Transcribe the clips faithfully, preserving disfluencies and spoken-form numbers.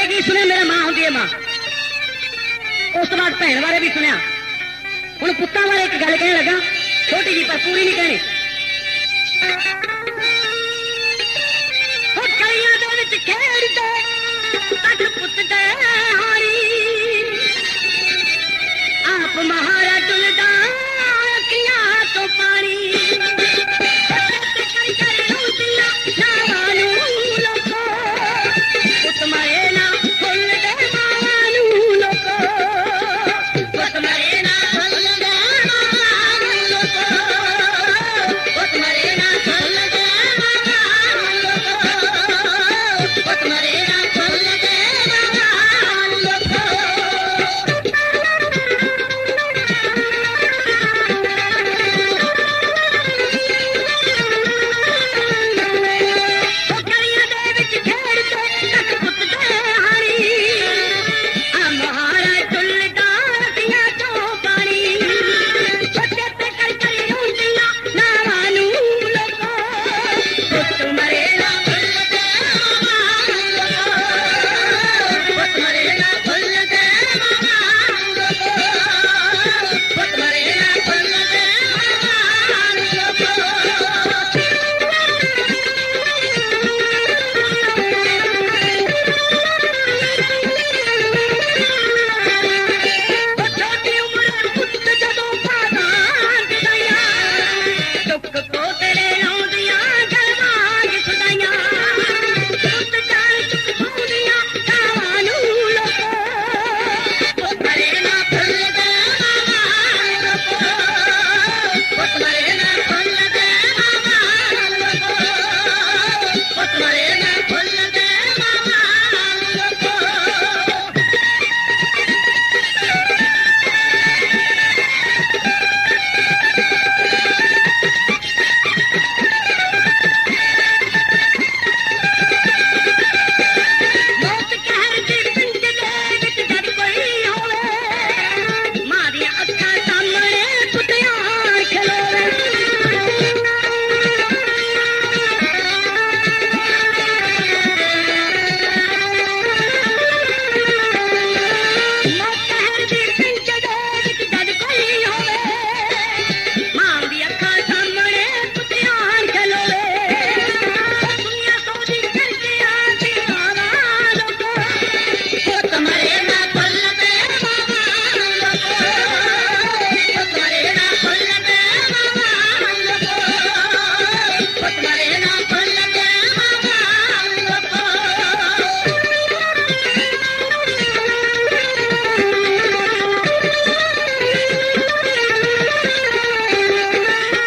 के की सुने मेरा मां होंदी है मां उस तो बाद भैन बारे भी सुनिया हुण पुत्तां बारे एक गल कहने लगा छोटी जी पर पूरी नहीं कहनी कलियां दे विच खेड़दे तक पुत दे हारी आप महारा डुलदा अखियां तो पानी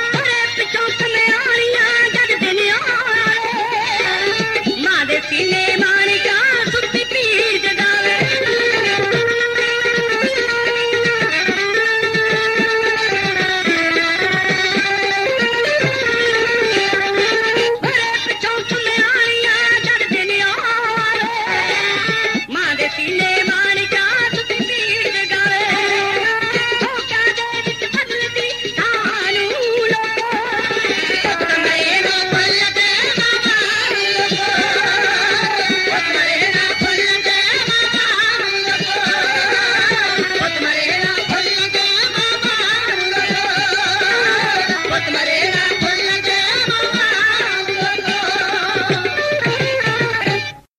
सीने